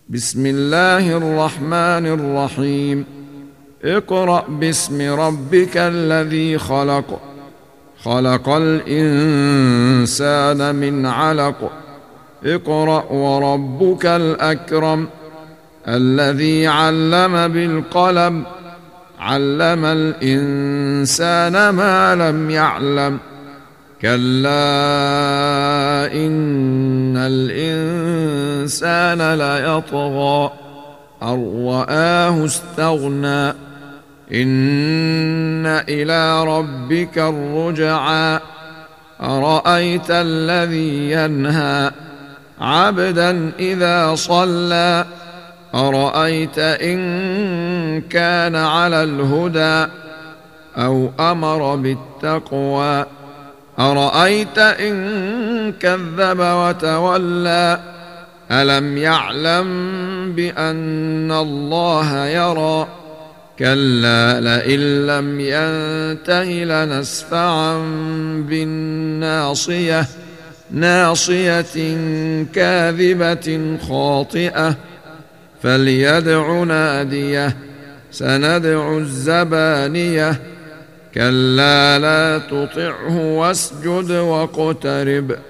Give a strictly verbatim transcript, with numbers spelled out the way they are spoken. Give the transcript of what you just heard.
بسم الله الرحمن الرحيم. اقرأ باسم ربك الذي خلق خلق الإنسان من علق اقرأ وربك الأكرم الذي علم بالقلم علم الإنسان ما لم يعلم كلا إن الإنسان ليطغى أن رآه استغنى إن إلى ربك الرجعى أرأيت الذي ينهى عبدا إذا صلى أرأيت إن كان على الهدى أو أمر بالتقوى أرأيت إن كذب وتولى ألم يعلم بأن الله يرى كلا لئن لم ينته لنسفعا بالناصية ناصية كاذبة خاطئة فليدع ناديه سندع الزبانية كلا لا تطعه واسجد واقترب